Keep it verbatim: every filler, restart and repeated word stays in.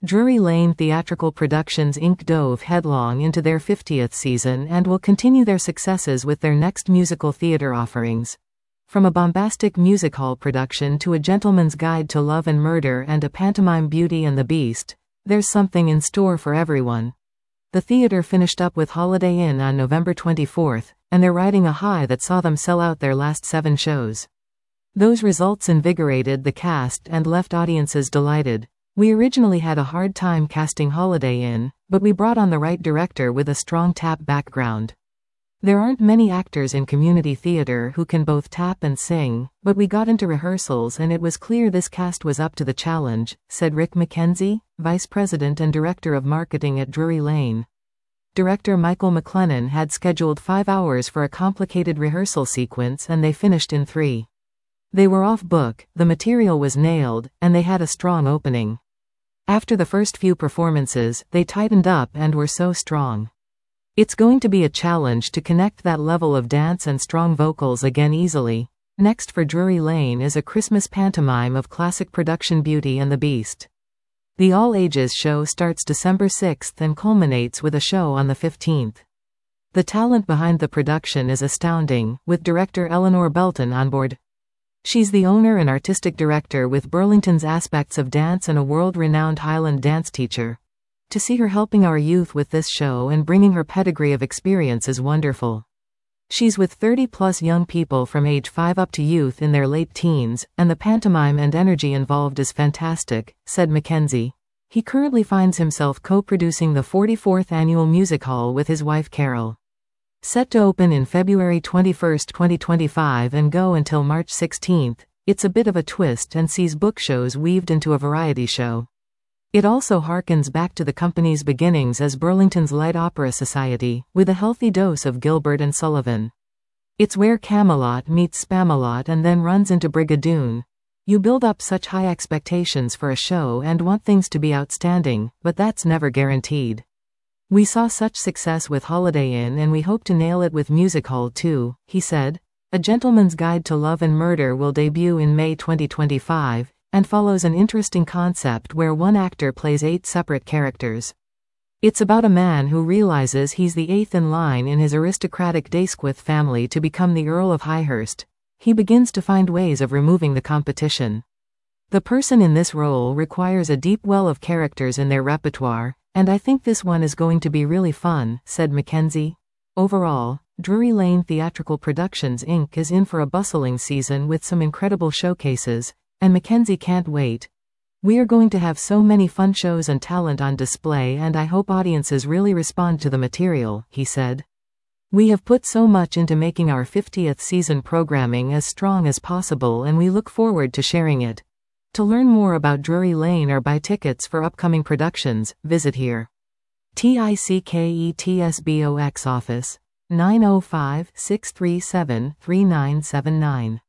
Drury Lane Theatrical Productions Incorporated dove headlong into their fiftieth season and will continue their successes with their next musical theater offerings. From a bombastic music hall production to A Gentleman's Guide to Love and Murder and a pantomime Beauty and the Beast, there's something in store for everyone. The theater finished up with Holiday Inn on November twenty-fourth, and they're riding a high that saw them sell out their last seven shows. Those results invigorated the cast and left audiences delighted. We originally had a hard time casting Holiday Inn, but we brought on the right director with a strong tap background. There aren't many actors in community theater who can both tap and sing, but we got into rehearsals and it was clear this cast was up to the challenge, said Rick McKenzie, Vice President and Director of Marketing at Drury Lane. Director Michael McLennan had scheduled five hours for a complicated rehearsal sequence and they finished in three. They were off book, the material was nailed, and they had a strong opening. After the first few performances, they tightened up and were so strong. It's going to be a challenge to connect that level of dance and strong vocals again easily. Next for Drury Lane is a Christmas pantomime of classic production Beauty and the Beast. The all-ages show starts December sixth and culminates with a show on the fifteenth. The talent behind the production is astounding, with director Eleanor Belton on board. She's the owner and artistic director with Burlington's Aspects of Dance and a world-renowned Highland dance teacher. To see her helping our youth with this show and bringing her pedigree of experience is wonderful. She's with thirty-plus young people from age five up to youth in their late teens, and the pantomime and energy involved is fantastic, said McKenzie. He currently finds himself co-producing the forty-fourth Annual Music Hall with his wife Carol. Set to open in February twenty-first, twenty twenty-five and go until March sixteenth, it's a bit of a twist and sees book shows weaved into a variety show. It also harkens back to the company's beginnings as Burlington's Light Opera Society, with a healthy dose of Gilbert and Sullivan. It's where Camelot meets Spamalot and then runs into Brigadoon. You build up such high expectations for a show and want things to be outstanding, but that's never guaranteed. We saw such success with Holiday Inn and we hope to nail it with Music Hall too, he said. A Gentleman's Guide to Love and Murder will debut in May twenty twenty-five, and follows an interesting concept where one actor plays eight separate characters. It's about a man who realizes he's the eighth in line in his aristocratic Dasquith family to become the Earl of Highhurst. He begins to find ways of removing the competition. The person in this role requires a deep well of characters in their repertoire, and I think this one is going to be really fun, said McKenzie. Overall, Drury Lane Theatrical Productions Incorporated is in for a bustling season with some incredible showcases, and McKenzie can't wait. We are going to have so many fun shows and talent on display and I hope audiences really respond to the material, he said. We have put so much into making our fiftieth season programming as strong as possible and we look forward to sharing it. To learn more about Drury Lane or buy tickets for upcoming productions, visit here. TICKETSBOX office, nine oh five, six three seven, three nine seven nine.